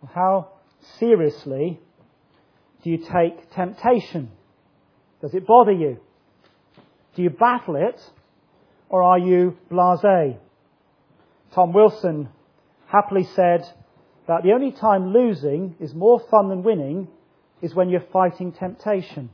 How seriously do you take temptation? Does it bother you? Do you battle it, or are you blasé? Tom Wilson happily said that the only time losing is more fun than winning is when you're fighting temptation.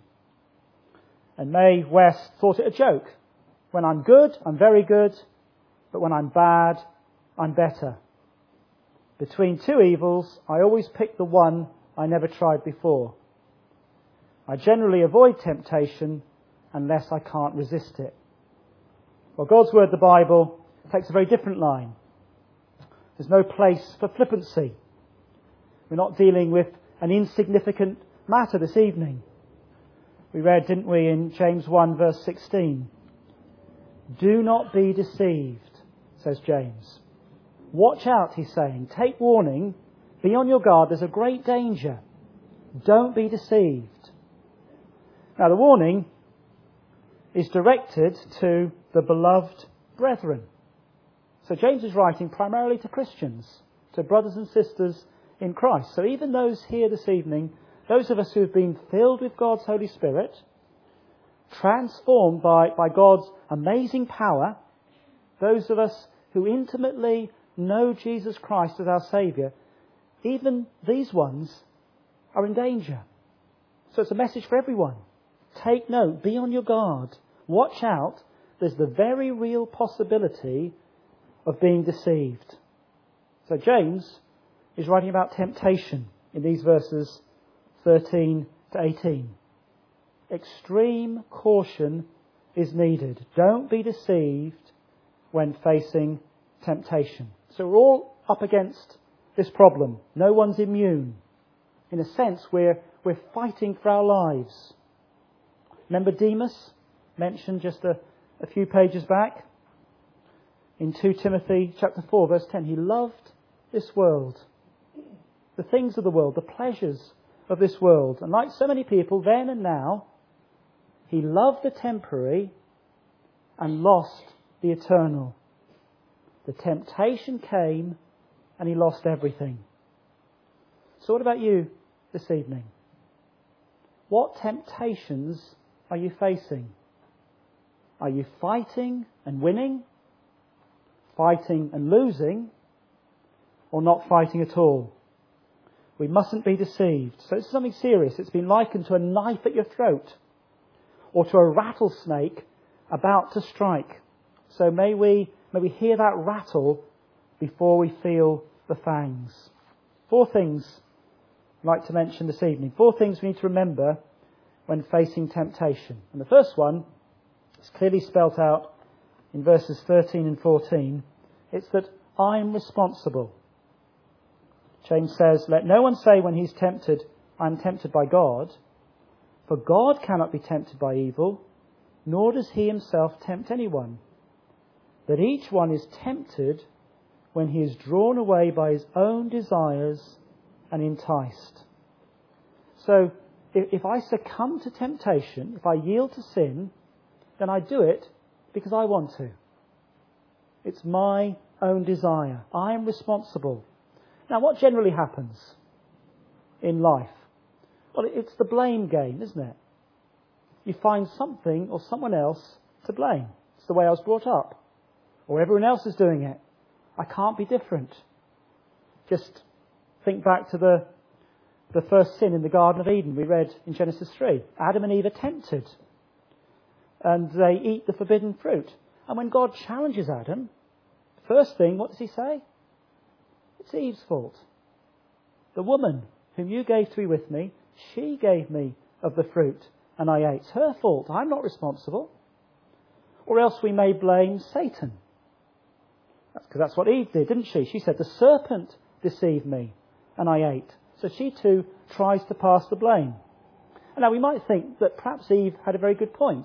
And Mae West thought it a joke. When I'm good, I'm very good, but when I'm bad, I'm better. Between two evils, I always pick the one I never tried before. I generally avoid temptation unless I can't resist it. Well, God's Word, the Bible, takes a very different line. There's no place for flippancy. We're not dealing with an insignificant matter this evening. We read, didn't we, in James 1 verse 16. Do not be deceived, says James. Watch out, he's saying. Take warning. Be on your guard. There's a great danger. Don't be deceived. Now, the warning is directed to the beloved brethren. So James is writing primarily to Christians, to brothers and sisters in Christ. So even those here this evening, those of us who have been filled with God's Holy Spirit, transformed by God's amazing power, those of us who intimately know Jesus Christ as our Saviour, even these ones are in danger. So it's a message for everyone. Take note, be on your guard, watch out. There's the very real possibility of being deceived. So James is writing about temptation in these verses 13 to 18. Extreme caution is needed. Don't be deceived when facing temptation. So we're all up against this problem. No one's immune. In a sense, we're fighting for our lives. Remember Demas, mentioned just a few pages back? In 2 Timothy chapter 4, verse 10, he loved this world, the things of the world, the pleasures of this world. And like so many people then and now, he loved the temporary and lost the eternal. The temptation came and he lost everything. So what about you this evening? What temptations are you facing? Are you fighting and winning? Fighting and losing? Or not fighting at all? We mustn't be deceived. So this is something serious. It's been likened to a knife at your throat, or to a rattlesnake about to strike. So may we hear that rattle before we feel the fangs. 4 things I'd like to mention this evening. 4 things we need to remember when facing temptation. And the first one is clearly spelt out in verses 13 and 14. It's that I'm responsible. James says, let no one say when he's tempted, I'm tempted by God. For God cannot be tempted by evil, nor does he himself tempt anyone. But each one is tempted when he is drawn away by his own desires and enticed. So, if I succumb to temptation, if I yield to sin, then I do it because I want to. It's my own desire. I am responsible. Now, what generally happens in life? Well, it's the blame game, isn't it? You find something or someone else to blame. It's the way I was brought up. Or everyone else is doing it. I can't be different. Just think back to the first sin in the Garden of Eden we read in Genesis 3. Adam and Eve are tempted. And they eat the forbidden fruit. And when God challenges Adam, first thing, what does he say? It's Eve's fault. The woman whom you gave to be with me, she gave me of the fruit and I ate. It's her fault. I'm not responsible. Or else we may blame Satan. Because that's what Eve did, didn't she? She said, the serpent deceived me and I ate. So she too tries to pass the blame. And now we might think that perhaps Eve had a very good point.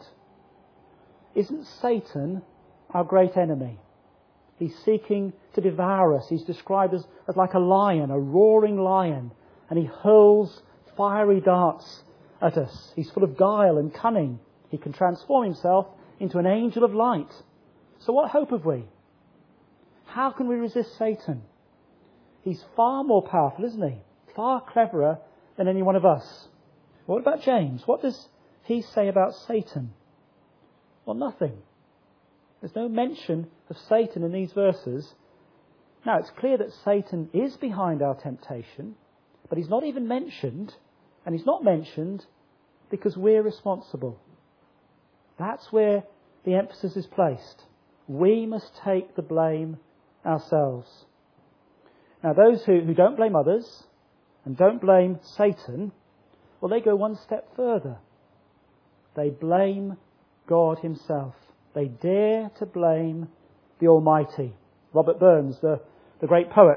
Isn't Satan our great enemy? He's seeking to devour us. He's described as like a lion, a roaring lion. And he hurls fiery darts at us. He's full of guile and cunning. He can transform himself into an angel of light. So what hope have we? How can we resist Satan? He's far more powerful, isn't he? far cleverer than any one of us. What about James? What does he say about Satan? Well, nothing. There's no mention of Satan in these verses. Now, it's clear that Satan is behind our temptation, but he's not even mentioned, and he's not mentioned because we're responsible. That's where the emphasis is placed. We must take the blame ourselves. Now, those who don't blame others and don't blame Satan, well, they go one step further. They blame God himself. They dare to blame the Almighty. Robert Burns, the great poet,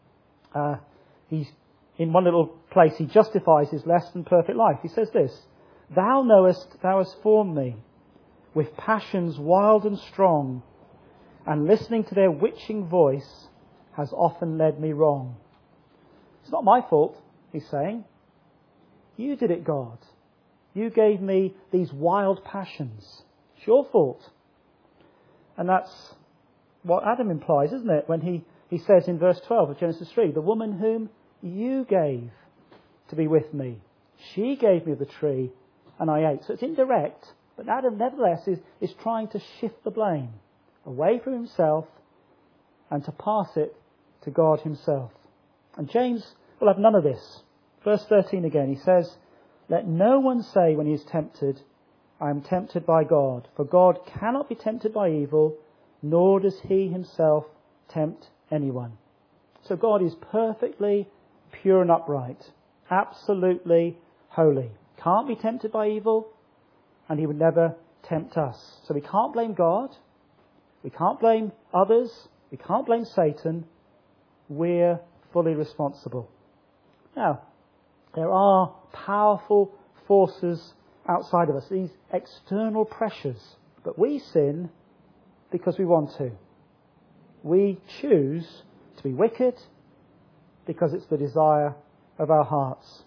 he's in one little place, he justifies his less than perfect life. He says this: "Thou knowest thou hast formed me with passions wild and strong, and listening to their witching voice has often led me wrong." It's not my fault, he's saying. You did it, God. You gave me these wild passions. It's your fault. And that's what Adam implies, isn't it? When he says in verse 12 of Genesis 3, "The woman whom you gave to be with me, she gave me of the tree and I ate." So it's indirect, but Adam nevertheless is trying to shift the blame away from himself and to pass it to God himself. And James will have none of this. Verse 13 again, he says, "Let no one say when he is tempted, I am tempted by God. For God cannot be tempted by evil, nor does he himself tempt anyone." So God is perfectly pure and upright, absolutely holy. Can't be tempted by evil, and he would never tempt us. So we can't blame God, we can't blame others, we can't blame Satan. We're fully responsible. Now, there are powerful forces outside of us, these external pressures. But we sin because we want to. We choose to be wicked because it's the desire of our hearts.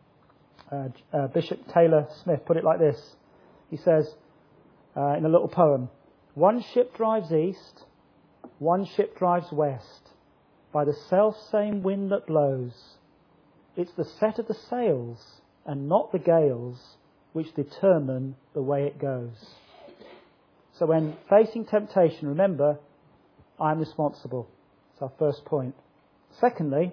Bishop Taylor Smith put it like this. He says in a little poem, "One ship drives east, one ship drives west, by the self-same wind that blows. It's the set of the sails and not the gales which determine the way it goes." So when facing temptation, remember, I'm responsible. It's our first point. Secondly,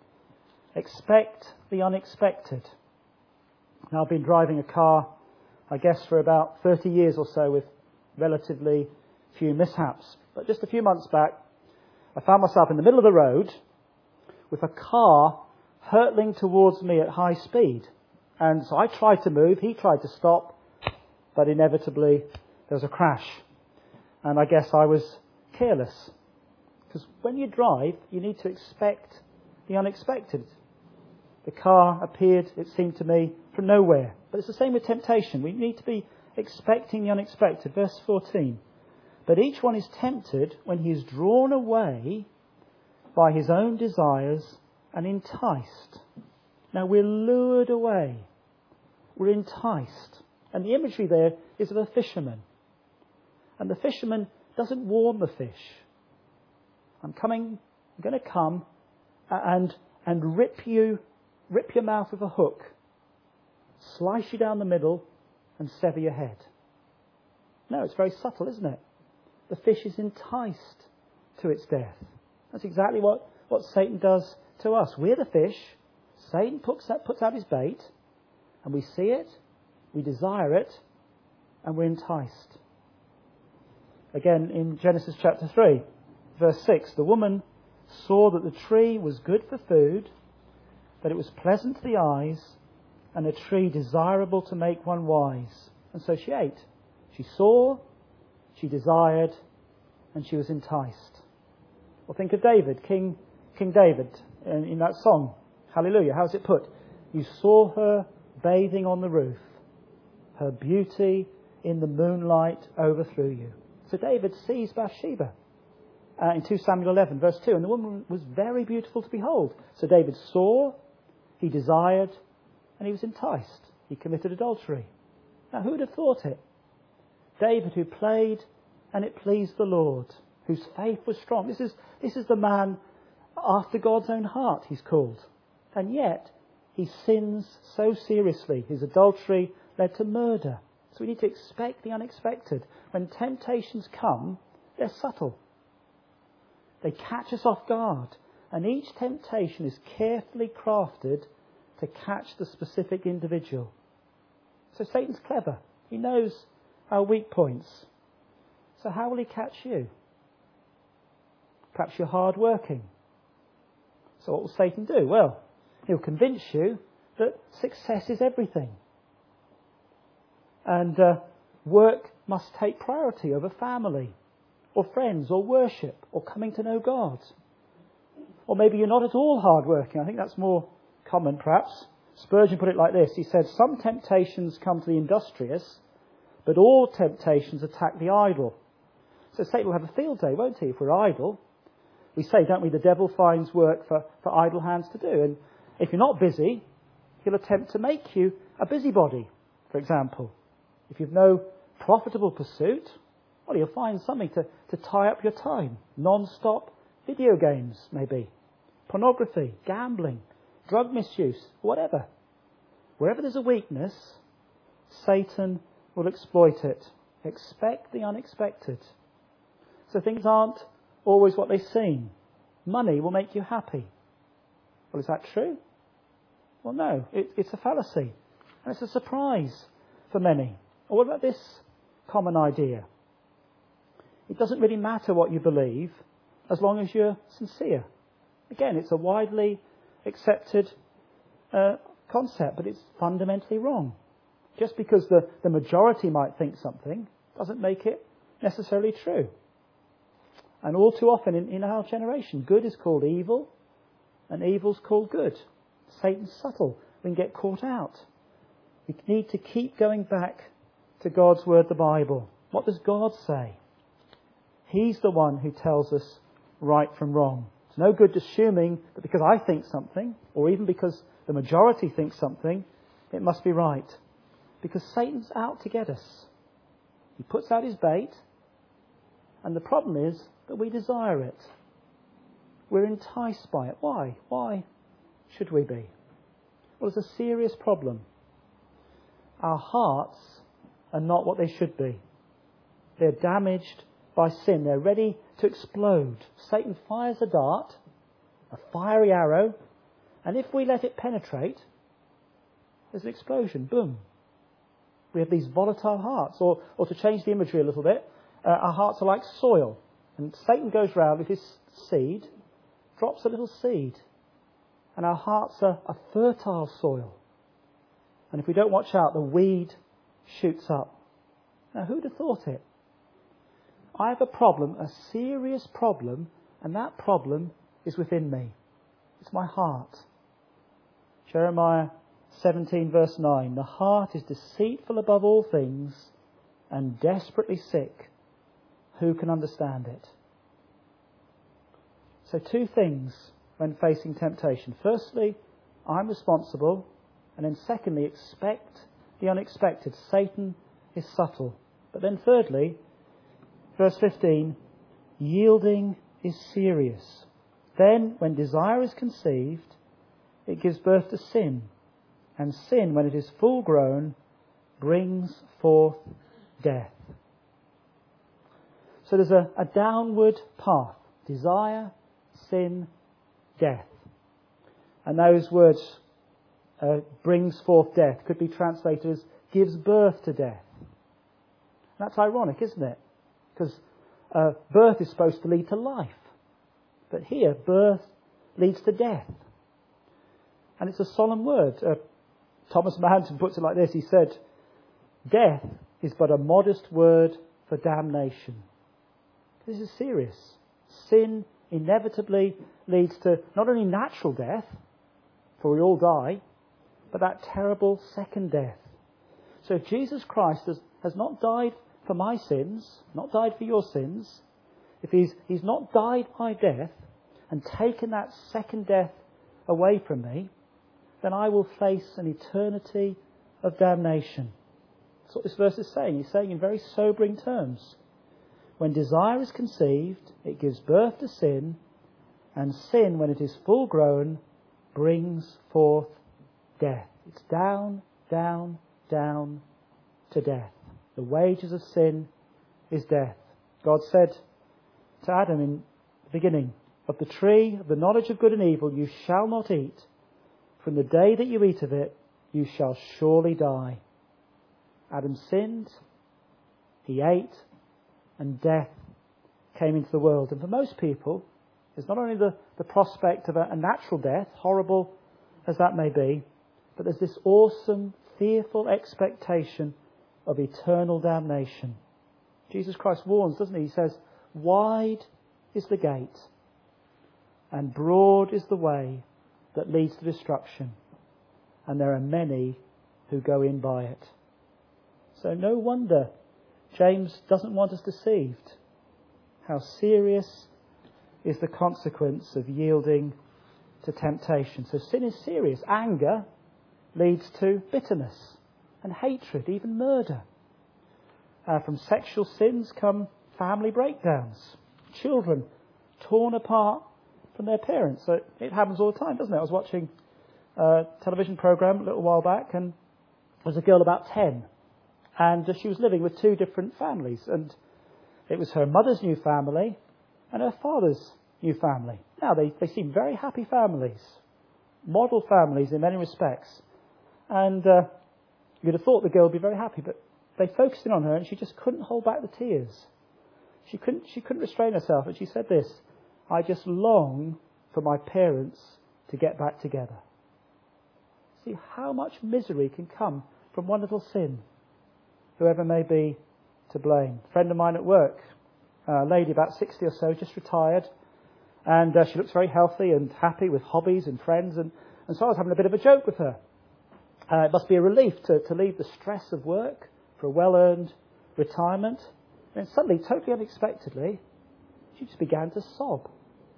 expect the unexpected. Now, I've been driving a car, I guess, for about 30 years or so with relatively few mishaps. But just a few months back, I found myself in the middle of the road with a car hurtling towards me at high speed. And so I tried to move, he tried to stop, but inevitably there was a crash. And I guess I was careless. Because when you drive, you need to expect the unexpected. The car appeared, it seemed to me, from nowhere. But it's the same with temptation. We need to be expecting the unexpected. Verse 14. "But each one is tempted when he is drawn away by his own desires and enticed." Now we're lured away. We're enticed. And the imagery there is of a fisherman. And the fisherman doesn't warn the fish. I'm going to come and rip your mouth with a hook, slice you down the middle and sever your head. No, it's very subtle, isn't it? The fish is enticed to its death. That's exactly what Satan does to us. We're the fish. Satan puts out his bait, and we see it, we desire it, and we're enticed. Again, in Genesis chapter 3, verse 6, "The woman saw that the tree was good for food, that it was pleasant to the eyes, and a tree desirable to make one wise. And so she ate." She saw, she desired, and she was enticed. Well, think of David, King David, in that song, Hallelujah. How's it put? "You saw her bathing on the roof. Her beauty in the moonlight overthrew you." So David sees Bathsheba in 2 Samuel 11, verse 2. And the woman was very beautiful to behold. So David saw, he desired, and he was enticed. He committed adultery. Now, who would have thought it? David, who played and it pleased the Lord, whose faith was strong. This is the man after God's own heart, he's called. And yet, he sins so seriously. His adultery led to murder. So we need to expect the unexpected. When temptations come, they're subtle. They catch us off guard. And each temptation is carefully crafted to catch the specific individual. So Satan's clever. He knows our weak points. So how will he catch you? Perhaps you're hard working. So what will Satan do? Well, he'll convince you that success is everything. And work must take priority over family, or friends, or worship, or coming to know God. Or maybe you're not at all hard working. I think that's more common, perhaps. Spurgeon put it like this. He said, some temptations come to the industrious, but all temptations attack the idle. So Satan will have a field day, won't he, if we're idle? We say, don't we, the devil finds work for idle hands to do. And if you're not busy, he'll attempt to make you a busybody, for example. If you've no profitable pursuit, well, he'll find something to tie up your time. Non-stop video games, maybe. Pornography, gambling, drug misuse, whatever. Wherever there's a weakness, Satan will exploit it. Expect the unexpected. So things aren't always what they seem. Money will make you happy. Well, is that true? Well, no. It's a fallacy. And it's a surprise for many. Or what about this common idea? It doesn't really matter what you believe as long as you're sincere. Again, it's a widely accepted concept, but it's fundamentally wrong. Just because the majority might think something doesn't make it necessarily true. And all too often in our generation, good is called evil and evil's called good. Satan's subtle. We can get caught out. We need to keep going back to God's word, the Bible. What does God say? He's the one who tells us right from wrong. It's no good assuming that because I think something, or even because the majority thinks something, it must be right. Because Satan's out to get us. He puts out his bait, and the problem is that we desire it. We're enticed by it. Why? Why should we be? Well, it's a serious problem. Our hearts are not what they should be. They're damaged by sin. They're ready to explode. Satan fires a dart, a fiery arrow, and if we let it penetrate, there's an explosion. Boom. We have these volatile hearts. Or to change the imagery a little bit, our hearts are like soil. And Satan goes round with his seed, drops a little seed. And our hearts are a fertile soil. And if we don't watch out, the weed shoots up. Now, who'd have thought it? I have a problem, a serious problem, and that problem is within me. It's my heart. Jeremiah 17 verse 9, the heart is deceitful above all things and desperately sick. Who can understand it? So two things when facing temptation. Firstly, I'm responsible. And then secondly, expect the unexpected. Satan is subtle. But then thirdly, verse 15, yielding is serious. Then, when desire is conceived, it gives birth to sin. And sin, when it is full grown, brings forth death. So there's a downward path. Desire, sin, death. And those words, brings forth death, could be translated as gives birth to death. That's ironic, isn't it? Because birth is supposed to lead to life. But here, birth leads to death. And it's a solemn word. Thomas Manton puts it like this. He said, death is but a modest word for damnation. This is serious. Sin inevitably leads to not only natural death, for we all die, but that terrible second death. So if Jesus Christ has not died for my sins, not died for your sins, if he's not died my death and taken that second death away from me, then I will face an eternity of damnation. That's what this verse is saying. He's saying in very sobering terms. When desire is conceived, it gives birth to sin, and sin, when it is full grown, brings forth death. It's down, down, down to death. The wages of sin is death. God said to Adam in the beginning, of the tree of the knowledge of good and evil you shall not eat. From the day that you eat of it, you shall surely die. Adam sinned, he ate, and death came into the world. And for most people, there's not only the prospect of a natural death, horrible as that may be, but there's this awesome, fearful expectation of eternal damnation. Jesus Christ warns, doesn't he? He says, wide is the gate, and broad is the way that leads to destruction, and there are many who go in by it. So no wonder James doesn't want us deceived. How serious is the consequence of yielding to temptation. So sin is serious. Anger leads to bitterness and hatred, even murder. From sexual sins come family breakdowns. Children torn apart from their parents. So it happens all the time, doesn't it? I was watching a television program a little while back, and there was a girl about 10, and she was living with two different families, and it was her mother's new family and her father's new family. Now, they seem very happy families, model families in many respects, and you'd have thought the girl would be very happy, but they focused in on her, and she just couldn't hold back the tears. She couldn't restrain herself, and she said this, I just long for my parents to get back together. See how much misery can come from one little sin, whoever may be to blame. A friend of mine at work, a lady about 60 or so, just retired, and she looks very healthy and happy with hobbies and friends, and so I was having a bit of a joke with her. It must be a relief to leave the stress of work for a well-earned retirement. And suddenly, totally unexpectedly, she just began to sob.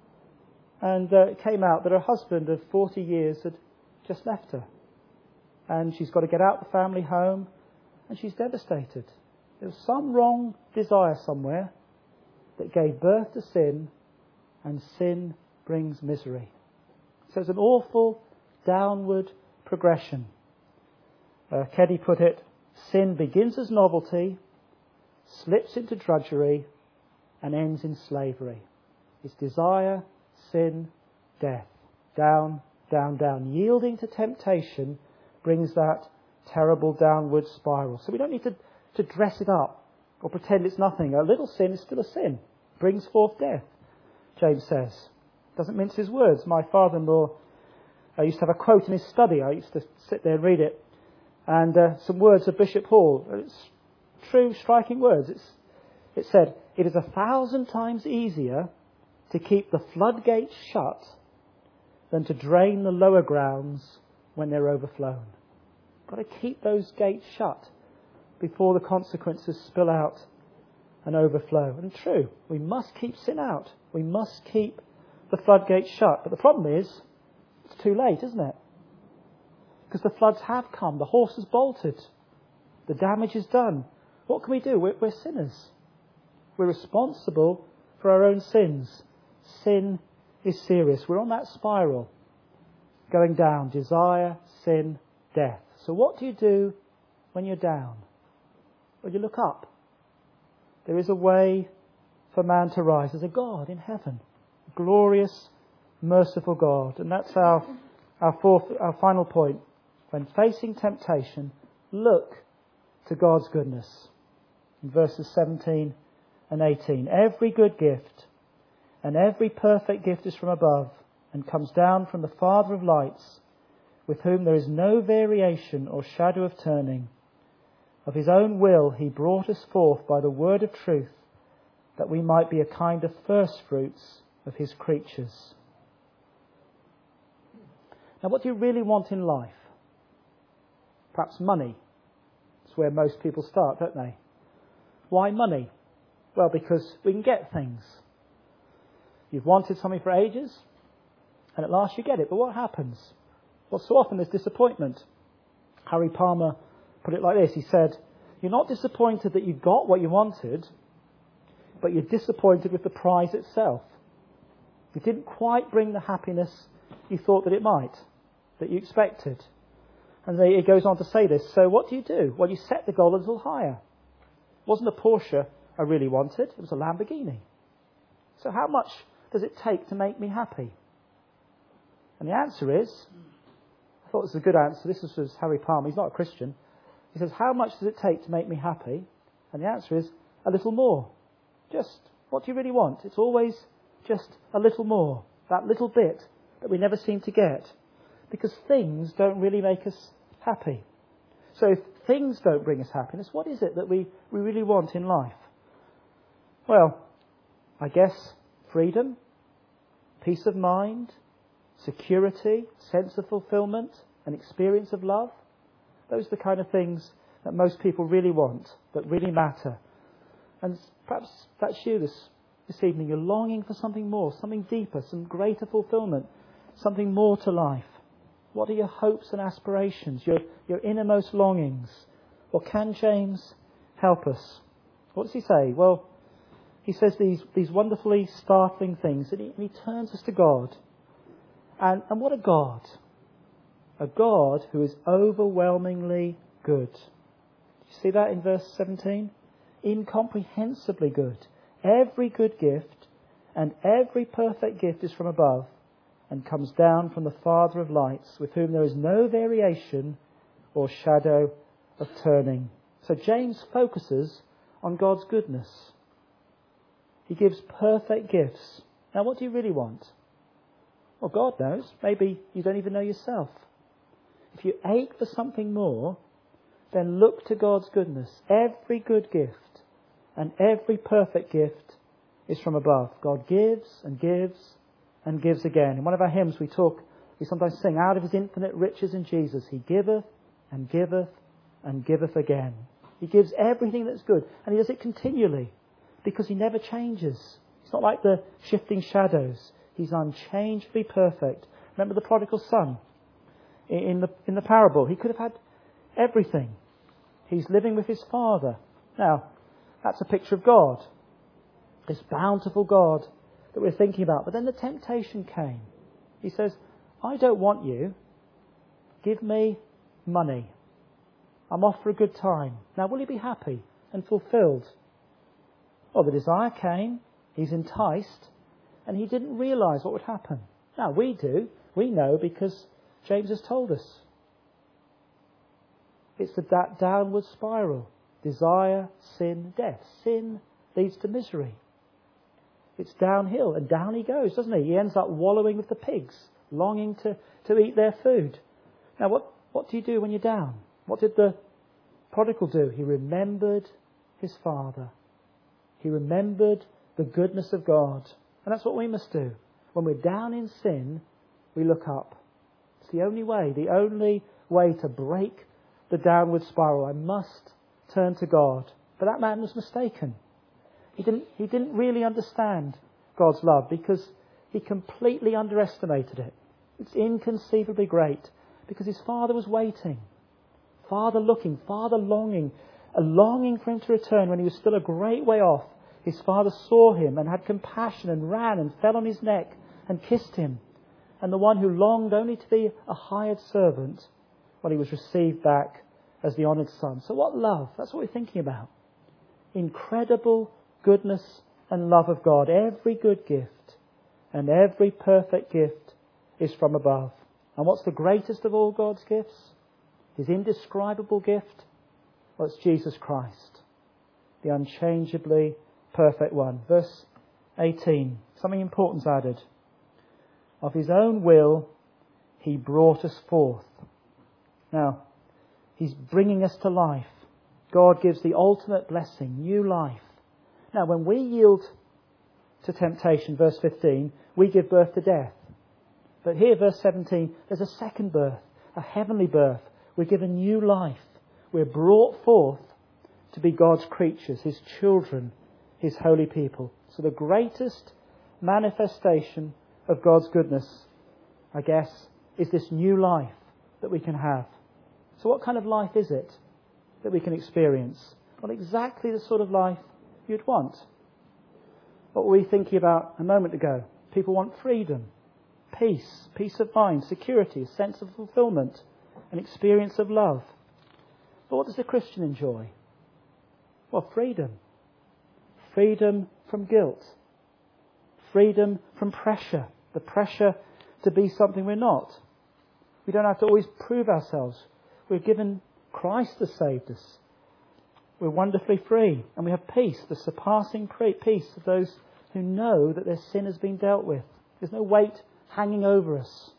And it came out that her husband of 40 years had just left her. And she's got to get out the family home, and she's devastated. There was some wrong desire somewhere that gave birth to sin, and sin brings misery. So it's an awful downward progression. Keddy put it, sin begins as novelty, slips into drudgery, and ends in slavery. It's desire, sin, death. Down, down, down. Yielding to temptation brings that terrible downward spiral. So we don't need to dress it up or pretend it's nothing. A little sin is still a sin. Brings forth death, James says. Doesn't mince his words. My father-in-law used to have a quote in his study. I used to sit there and read it. And some words of Bishop Hall. It's true, striking words. It said, it is 1,000 times easier to keep the floodgates shut than to drain the lower grounds when they're overflown. Got to keep those gates shut before the consequences spill out and overflow. And true, we must keep sin out. We must keep the floodgates shut. But the problem is, it's too late, isn't it? Because the floods have come. The horse has bolted. The damage is done. What can we do? We're sinners. We're responsible for our own sins. Sin is serious. We're on that spiral going down. Desire, sin, death. So what do you do when you're down? Well, you look up. There is a way for man to rise. There's a God in heaven. A glorious, merciful God. And that's our final point. When facing temptation, look to God's goodness. In verses 17 and 18. Every good gift and every perfect gift is from above and comes down from the Father of lights, with whom there is no variation or shadow of turning. Of his own will he brought us forth by the word of truth, that we might be a kind of first fruits of his creatures. Now, what do you really want in life? Perhaps money. That's where most people start, don't they? Why money? Well, because we can get things. You've wanted something for ages, and at last you get it. But what happens? Well, so often there's disappointment. Harry Palmer put it like this. He said, you're not disappointed that you got what you wanted, but you're disappointed with the prize itself. It didn't quite bring the happiness you thought that it might, that you expected. And it goes on to say this. So what do? Well, you set the goal a little higher. It wasn't a Porsche I really wanted. It was a Lamborghini. So how much does it take to make me happy? And the answer is, I thought this was a good answer. This was Harry Palmer. He's not a Christian. He says, how much does it take to make me happy? And the answer is, a little more. Just, what do you really want? It's always just a little more. That little bit that we never seem to get. Because things don't really make us happy. So if things don't bring us happiness, what is it that we really want in life? Well, I guess freedom, peace of mind, security, sense of fulfillment, an experience of love. Those are the kind of things that most people really want, that really matter. And perhaps that's you this evening. You're longing for something more, something deeper, some greater fulfillment, something more to life. What are your hopes and aspirations, your innermost longings? Well, can James help us? What does he say? Well, he says these wonderfully startling things, and he turns us to God. And what a God! A God who is overwhelmingly good. You see that in verse 17? Incomprehensibly good. Every good gift and every perfect gift is from above and comes down from the Father of lights, with whom there is no variation or shadow of turning. So James focuses on God's goodness. He gives perfect gifts. Now, what do you really want? Well, God knows. Maybe you don't even know yourself. If you ache for something more, then look to God's goodness. Every good gift and every perfect gift is from above. God gives and gives and gives again. In one of our hymns we sometimes sing, out of his infinite riches in Jesus, he giveth and giveth and giveth again. He gives everything that's good, and he does it continually because he never changes. He's not like the shifting shadows. He's unchangeably perfect. Remember the prodigal son in the parable? He could have had everything. He's living with his father. Now, that's a picture of God, this bountiful God that we're thinking about. But then the temptation came. He says, I don't want you. Give me money. I'm off for a good time. Now, will you be happy and fulfilled? Well, the desire came. He's enticed. And he didn't realise what would happen. Now, we do. We know because James has told us. It's that downward spiral. Desire, sin, death. Sin leads to misery. It's downhill, and down he goes, doesn't he? He ends up wallowing with the pigs, longing to eat their food. Now, what do you do when you're down? What did the prodigal do? He remembered his father. He remembered the goodness of God. And that's what we must do. When we're down in sin, we look up. It's the only way to break the downward spiral. I must turn to God. But that man was mistaken. He didn't really understand God's love because he completely underestimated it. It's inconceivably great because his father was waiting. Father looking, father longing, a longing for him to return when he was still a great way off. His father saw him and had compassion and ran and fell on his neck and kissed him. And the one who longed only to be a hired servant, well, he was received back as the honoured son. So what love? That's what we're thinking about. Incredible goodness and love of God. Every good gift and every perfect gift is from above. And what's the greatest of all God's gifts? His indescribable gift? Well, it's Jesus Christ, the unchangeably perfect one. Verse 18, something important's added. Of his own will, he brought us forth. Now, he's bringing us to life. God gives the ultimate blessing, new life. Now, when we yield to temptation, verse 15, we give birth to death. But here, verse 17, there's a second birth, a heavenly birth. We're given new life. We're brought forth to be God's creatures, his children, his holy people. So the greatest manifestation of God's goodness, I guess, is this new life that we can have. So what kind of life is it that we can experience? Well, exactly the sort of life you'd want. What were we thinking about a moment ago? People want freedom. peace, peace of mind, security, a sense of fulfillment, an experience of love. But what does the Christian enjoy? Well, freedom. Freedom from guilt. Freedom from pressure. The pressure to be something we're not. We don't have to always prove ourselves. We're given Christ has saved us. We're wonderfully free. And we have peace, the surpassing peace of those who know that their sin has been dealt with. There's no weight hanging over us.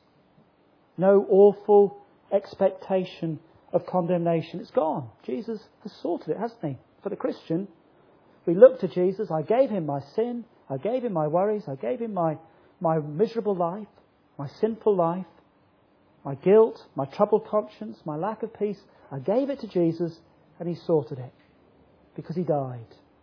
No awful expectation of condemnation. It's gone. Jesus has sorted it, hasn't he? For the Christian, we look to Jesus. I gave him my sin. I gave him my worries. I gave him my miserable life, my sinful life, my guilt, my troubled conscience, my lack of peace. I gave it to Jesus and he sorted it because he died.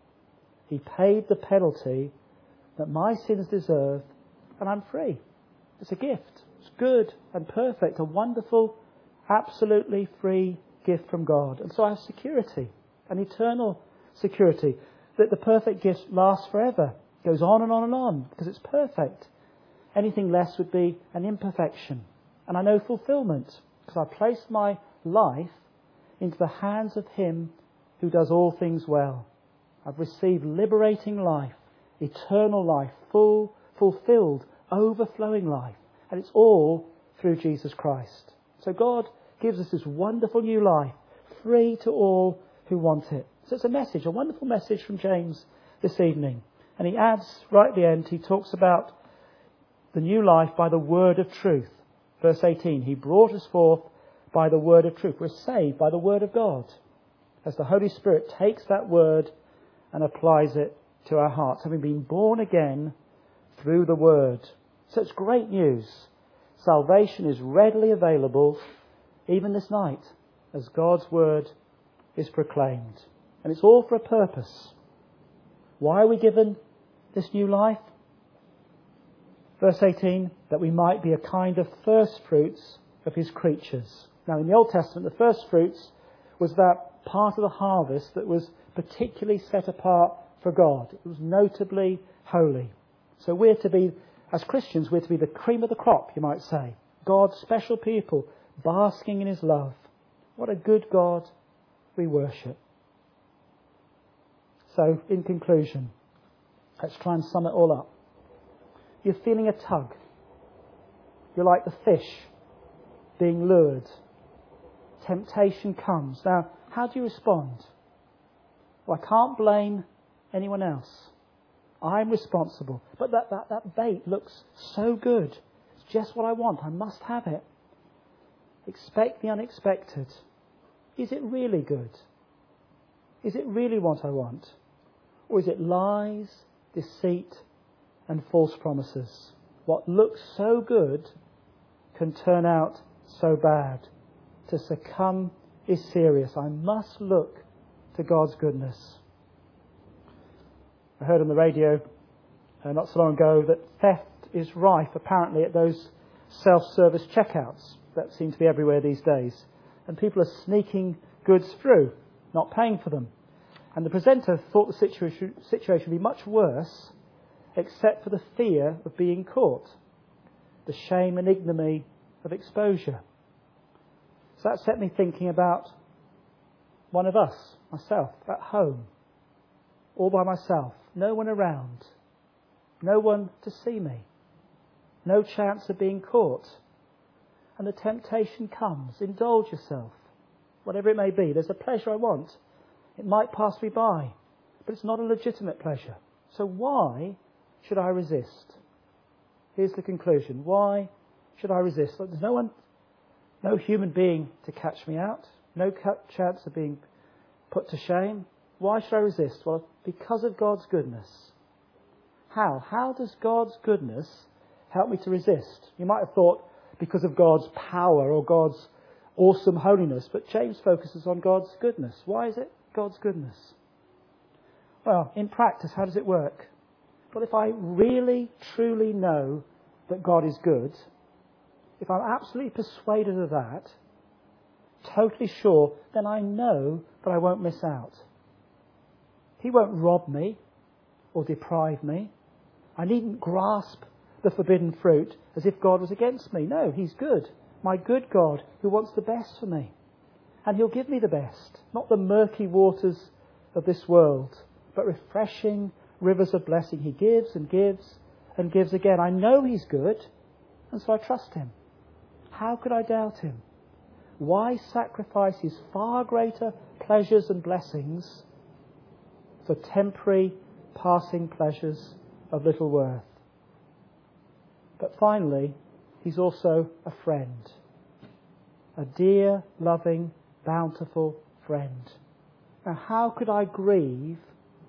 He paid the penalty that my sins deserve and I'm free. It's a gift. It's good and perfect, a wonderful, absolutely free gift from God. And so I have security, an eternal security, that the perfect gift lasts forever, goes on and on and on, because it's perfect. Anything less would be an imperfection. And I know fulfillment, because I placed my life into the hands of him who does all things well. I've received liberating life, eternal life, full, fulfilled, overflowing life. And it's all through Jesus Christ. So God gives us this wonderful new life, free to all who want it. So it's a message, a wonderful message from James this evening. And he adds, right at the end, he talks about the new life by the word of truth. Verse 18, he brought us forth by the word of truth. We're saved by the word of God, as the Holy Spirit takes that word and applies it to our hearts, having been born again through the word. So it's great news. Salvation is readily available even this night as God's word is proclaimed. And it's all for a purpose. Why are we given this new life? Verse 18, that we might be a kind of first fruits of his creatures. Now in the Old Testament, the first fruits was that part of the harvest that was particularly set apart for God. It was notably holy. So we're to be, as Christians, we're to be the cream of the crop, you might say. God's special people, basking in his love. What a good God we worship. So, in conclusion, let's try and sum it all up. You're feeling a tug. You're like the fish being lured. Temptation comes. Now, how do you respond? Well, I can't blame anyone else. I'm responsible. But that bait looks so good. It's just what I want. I must have it. Expect the unexpected. Is it really good? Is it really what I want? Or is it lies, deceit, and false promises? What looks so good can turn out so bad. To succumb is serious. I must look to God's goodness. I heard on the radio not so long ago that theft is rife apparently at those self-service checkouts that seem to be everywhere these days. And people are sneaking goods through, not paying for them. And the presenter thought the situation would be much worse except for the fear of being caught, the shame and ignominy of exposure. So that set me thinking about one of us, myself, at home, all by myself, no one around, no one to see me, no chance of being caught. And the temptation comes. Indulge yourself, whatever it may be. There's a pleasure I want. It might pass me by, but it's not a legitimate pleasure. So why should I resist? Here's the conclusion. Why should I resist? There's no human being to catch me out, no chance of being put to shame. Why should I resist? Well, because of God's goodness. How? How does God's goodness help me to resist? You might have thought because of God's power or God's awesome holiness, but James focuses on God's goodness. Why is it God's goodness? Well, in practice, how does it work? Well, if I really, truly know that God is good, if I'm absolutely persuaded of that, totally sure, then I know that I won't miss out. He won't rob me or deprive me. I needn't grasp the forbidden fruit as if God was against me. No, he's good. My good God who wants the best for me. And he'll give me the best. Not the murky waters of this world, but refreshing rivers of blessing. He gives and gives and gives again. I know he's good, and so I trust him. How could I doubt him? Why sacrifice his far greater pleasures and blessings for temporary, passing pleasures of little worth? But finally, he's also a friend. A dear, loving, bountiful friend. Now, how could I grieve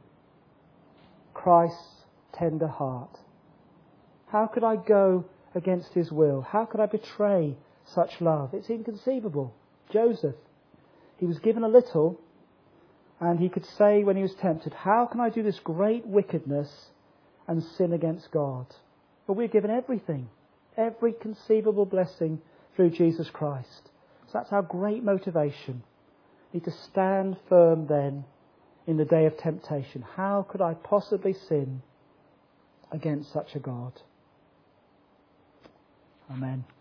Christ's tender heart? How could I go against his will? How could I betray such love? It's inconceivable. Joseph, he was given a little, and he could say when he was tempted, how can I do this great wickedness and sin against God? But we're given everything, every conceivable blessing through Jesus Christ. So that's our great motivation. We need to stand firm then in the day of temptation. How could I possibly sin against such a God? Amen.